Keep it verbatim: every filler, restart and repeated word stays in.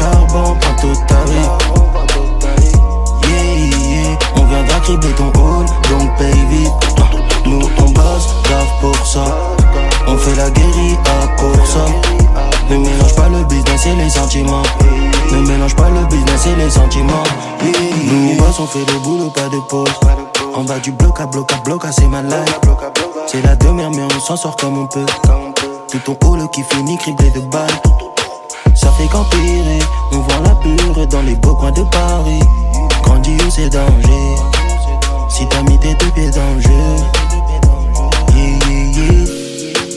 charbon, prends tout tarif. Yeah, yeah, on viendra cribler ton hall, donc paye vite. Nous on bosse, grave pour ça. On fait la guérille à pour ça. Ne mélange pas le business et les sentiments. Ne mélange pas le business et les sentiments. Yeah, yeah. Nous on bosse, on fait le boulot, pas de pause. On va du bloc à bloc à bloc, c'est ma life. C'est la demeure mais on s'en sort comme on peut. Tout ton hall qui finit criblé de balles. Ça fait qu'empirer, on voit la pure dans les beaux coins de Paris. Grandiose c'est danger. Si t'as mis tes deux pieds dans le jeu, yeah, yeah, yeah.